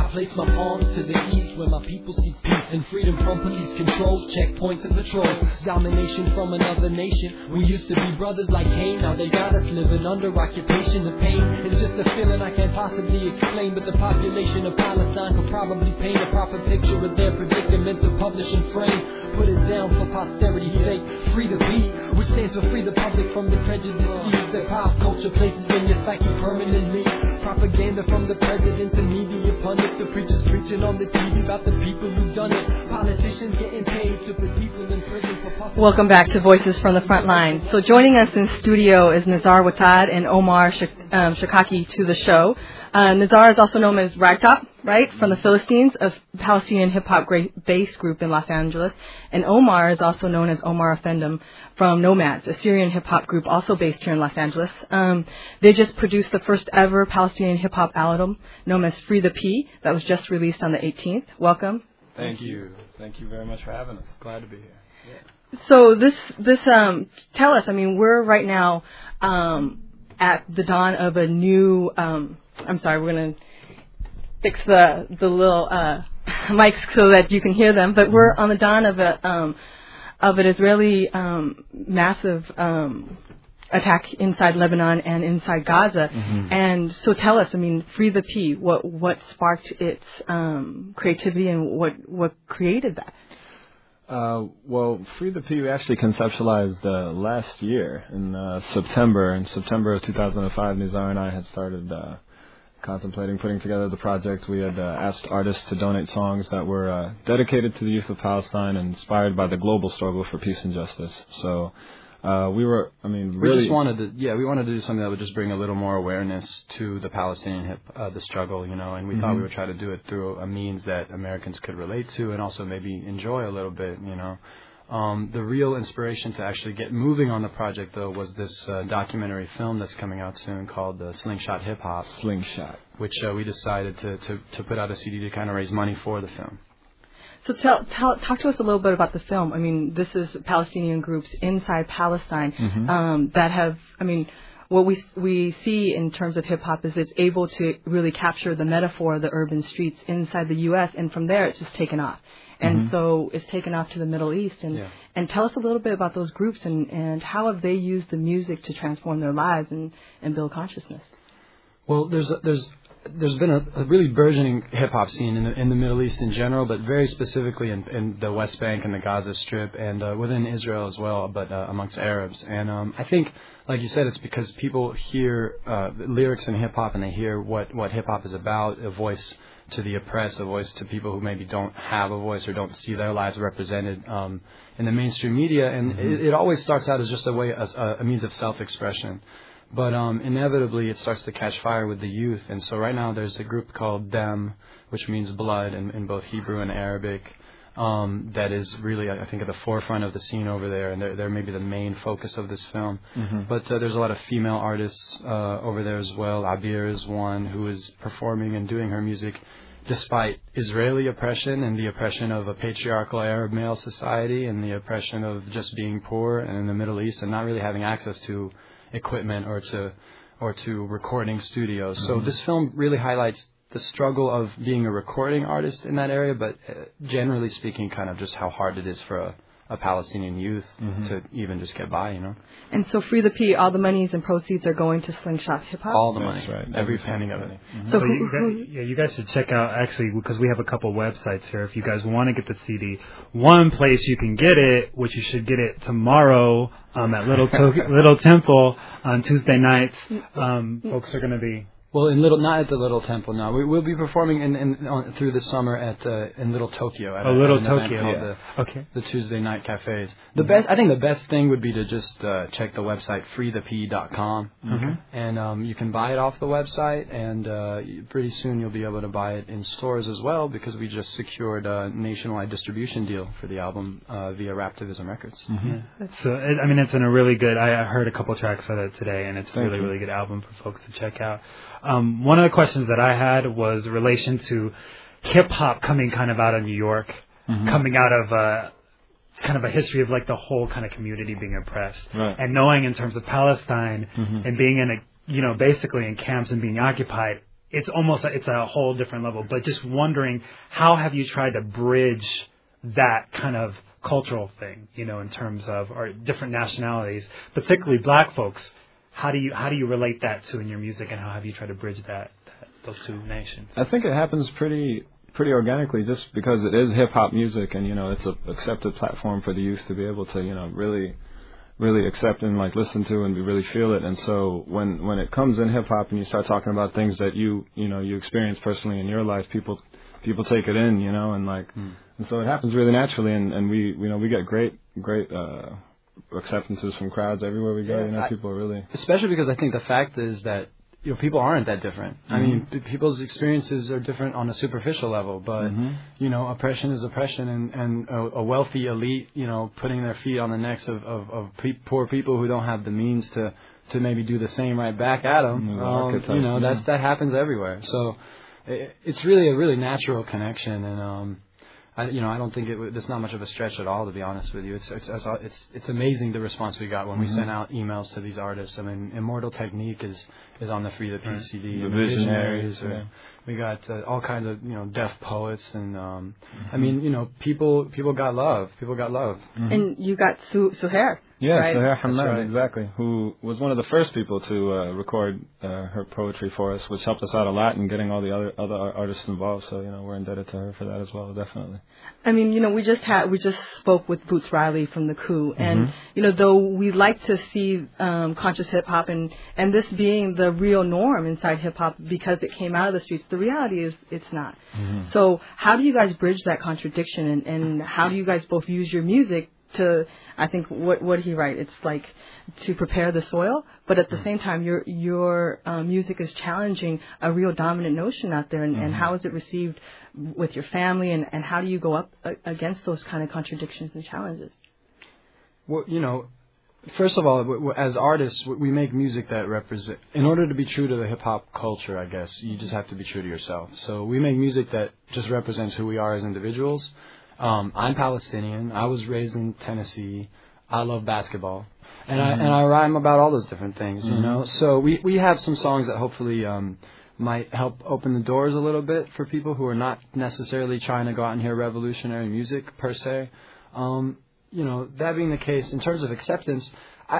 I place my palms to the east where my people seek peace and freedom from police controls, checkpoints and patrols. Domination from another nation. We used to be brothers like Cain, now they got us living under occupation. The pain is just a feeling I can't possibly explain, but the population of Palestine could probably paint a proper picture of their predicament to publish and frame. Put it down for posterity's sake. Free the beat, which stands for free the public from the prejudices that pop culture places in your psyche permanently. Propaganda from the president to media pundits, the preachers preaching on the TV about the people who've done it. Politicians getting paid to put people in prison for puffing. Welcome back to Voices from the Front Line. So joining us in studio is Nizar Watad and Omar Shikaki to the show. Nizar is also known as Ragtop, right, from the Philistines, a Palestinian hip-hop bass group in Los Angeles. And Omar is also known as Omar Effendim from Nomads, a Syrian hip-hop group also based here in Los Angeles. They just produced the first ever Palestinian hip-hop album known as Free the P that was just released on the 18th. Welcome. Thank you. Thank you very much for having us. Glad to be here. Yeah. So tell us, I mean, we're right now at the dawn of a new, I'm sorry, we're going to fix the little mics so that you can hear them, but we're on the dawn of an Israeli massive attack inside Lebanon and inside Gaza. Mm-hmm. And so tell us, I mean, Free the P, what sparked its creativity and what created that? Well, Free the P we actually conceptualized last year in September. In September of 2005, Nizar and I had started contemplating putting together the project. We had asked artists to donate songs that were dedicated to the youth of Palestine and inspired by the global struggle for peace and justice. So we just wanted to do something that would just bring a little more awareness to the Palestinian the struggle, and we thought we would try to do it through a means that Americans could relate to and also maybe enjoy a little bit, The real inspiration to actually get moving on the project, though, was this documentary film that's coming out soon called Slingshot Hip Hop. Slingshot. Which we decided to put out a CD to kind of raise money for the film. So talk to us a little bit about the film. I mean, this is Palestinian groups inside Palestine that have, I mean, what we see in terms of hip-hop is it's able to really capture the metaphor of the urban streets inside the U.S., and from there it's just taken off. And so it's taken off to the Middle East. And tell us a little bit about those groups and how have they used the music to transform their lives and build consciousness? Well, there's been a really burgeoning hip-hop scene in the Middle East in general, but very specifically in the West Bank and the Gaza Strip and within Israel as well, but amongst Arabs. And I think, like you said, it's because people hear lyrics in hip-hop and they hear what hip-hop is about, a voice to the oppressed, a voice to people who maybe don't have a voice or don't see their lives represented in the mainstream media. And it always starts out as just a means of self-expression. But inevitably, it starts to catch fire with the youth. And so right now, there's a group called Dem, which means blood in both Hebrew and Arabic, that is really, I think, at the forefront of the scene over there. And they're maybe the main focus of this film. But there's a lot of female artists over there as well. Abir is one who is performing and doing her music despite Israeli oppression and the oppression of a patriarchal Arab male society and the oppression of just being poor and in the Middle East and not really having access to equipment or to recording studios. So this film really highlights the struggle of being a recording artist in that area, but generally speaking, kind of just how hard it is for a Palestinian youth to even just get by, And so Free the P, all the monies and proceeds are going to Slingshot Hip Hop? All the money. That's right. Every penny of it. So you guys should check out, actually, because we have a couple websites here. If you guys want to get the CD, one place you can get it, which you should get it tomorrow at Little Temple on Tuesday nights. Folks are going to be... Well, not at the Little Temple. No, we'll be performing through the summer in Little Tokyo. Little Tokyo. The Tuesday night cafes. I think the best thing would be to just check the website freethep.com, and you can buy it off the website. And pretty soon you'll be able to buy it in stores as well because we just secured a nationwide distribution deal for the album via Raptivism Records. So it's in a really good. I heard a couple tracks of it today, and it's a really good album for folks to check out. One of the questions that I had was in relation to hip-hop coming kind of out of New York, coming out of kind of a history of like the whole kind of community being oppressed. Right. And knowing in terms of Palestine and being in basically in camps and being occupied, it's almost it's a whole different level. But just wondering, how have you tried to bridge that kind of cultural thing, in terms of or different nationalities, particularly Black folks? How do you relate that to in your music, and how have you tried to bridge those two nations? I think it happens pretty organically, just because it is hip hop music, and it's a accepted platform for the youth to be able to really accept and listen to and really feel it. And so when it comes in hip hop and you start talking about things that you experience personally in your life, people take it in, and so it happens really naturally, and we get great acceptances from crowds everywhere we go. People are really, especially because I think the fact is that people aren't that different. I mean, people's experiences are different on a superficial level, but oppression is oppression, and a wealthy elite, putting their feet on the necks of poor people who don't have the means to maybe do the same right back at them. That happens everywhere. So it's really a really natural connection, and I don't think it's not much of a stretch at all, to be honest with you. It's amazing the response we got when we sent out emails to these artists. I mean, Immortal Technique is on the Free the Peace CD. The Visionaries. We got all kinds of deaf poets, and I mean, people got love. People got love. And you got Suhair. Yeah, right? Suhair Hamad, exactly, who was one of the first people to record her poetry for us, which helped us out a lot in getting all the other artists involved. So we're indebted to her for that as well, definitely. I mean, we just spoke with Boots Riley from The Coup, and though we like to see conscious hip hop and this being the real norm inside hip hop because it came out of the streets, the reality is it's not. So how do you guys bridge that contradiction, and how do you guys both use your music to, I think, what did he write? It's like to prepare the soil, but at the same time, your music is challenging a real dominant notion out there, and how is it received with your family, and how do you go up against those kind of contradictions and challenges? Well, first of all, as artists, we make music that represent. In order to be true to the hip hop culture, I guess you just have to be true to yourself. So we make music that just represents who we are as individuals. I'm Palestinian. I was raised in Tennessee. I love basketball, and I rhyme about all those different things. So we have some songs that hopefully might help open the doors a little bit for people who are not necessarily trying to go out and hear revolutionary music per se. That being the case, in terms of acceptance,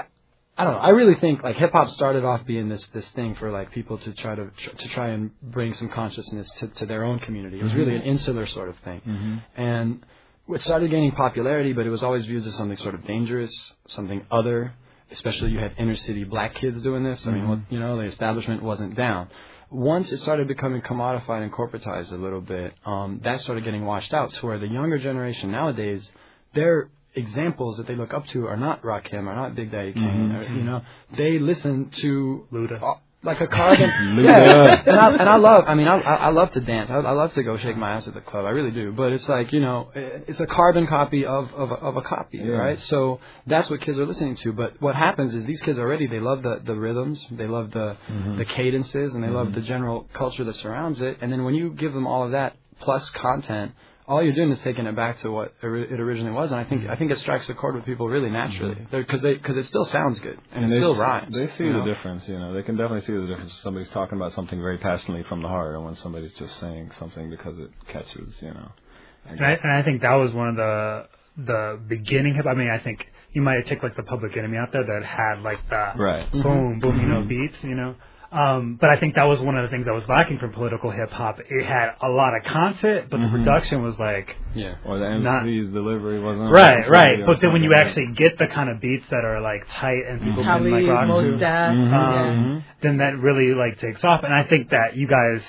I don't know. I really think hip hop started off being this thing for people to try and bring some consciousness to their own community. It was really an insular sort of thing, and it started gaining popularity, but it was always viewed as something sort of dangerous, something other. Especially you had inner city Black kids doing this. I mean, the establishment wasn't down. Once it started becoming commodified and corporatized a little bit, that started getting washed out to where the younger generation nowadays, their examples that they look up to are not Rakim, are not Big Daddy Kane. They listen to Luda. Like a carbon. Yeah. And I love to dance. I love to go shake my ass at the club. I really do. But it's it's a carbon copy of a copy, right? So that's what kids are listening to. But what happens is these kids already, they love the rhythms, they love the cadences, and they love the general culture that surrounds it. And then when you give them all of that plus content, all you're doing is taking it back to what it originally was, and I think it strikes a chord with people really naturally, because it still sounds good and it still rhymes. They see the difference, They can definitely see the difference. Somebody's talking about something very passionately from the heart, and when somebody's just saying something because it catches, And I think that was one of the beginning hip. I mean, I think you might take the Public Enemy out there that had the boom boom beats, But I think that was one of the things that was lacking from political hip hop. It had a lot of content, but the production was or the MC's delivery wasn't right. But then when you actually get the kind of beats that are tight and people can rock to, then that really takes off. And I think that you guys,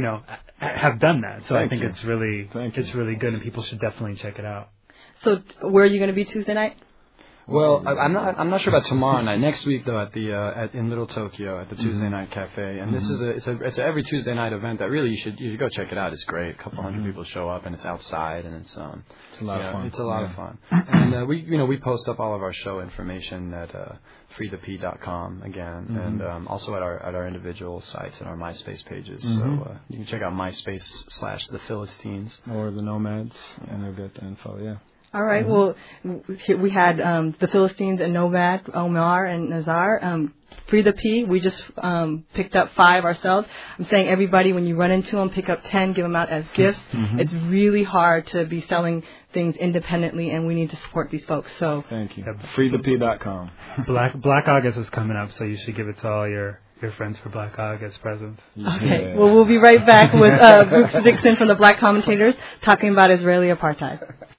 have done that. So I think it's really good, and people should definitely check it out. So where are you going to be Tuesday night? Well, I'm not sure about tomorrow night. Next week though, in Little Tokyo at the Tuesday Night Cafe, and this is it's a every Tuesday night event that really you should go check it out. It's great. A couple hundred people show up, and it's outside, and it's a lot of fun. It's a lot of fun. And we post up all of our show information at freethep.com again, and also at our individual sites and our MySpace pages. So you can check out MySpace /The Philistines or the Nomads, and you'll get the info. Yeah. All right. Well, we had the Philistines and Nomad, Omar and Nazar. Free the P. We just picked up 5 ourselves. I'm saying everybody, when you run into them, pick up 10, give them out as gifts. Mm-hmm. It's really hard to be selling things independently, and we need to support these folks. So thank you. FreeTheP.com. Black August is coming up, so you should give it to all your friends for Black August presents. Okay. Well, we'll be right back with Brooks Dixon from the Black Commentators talking about Israeli apartheid.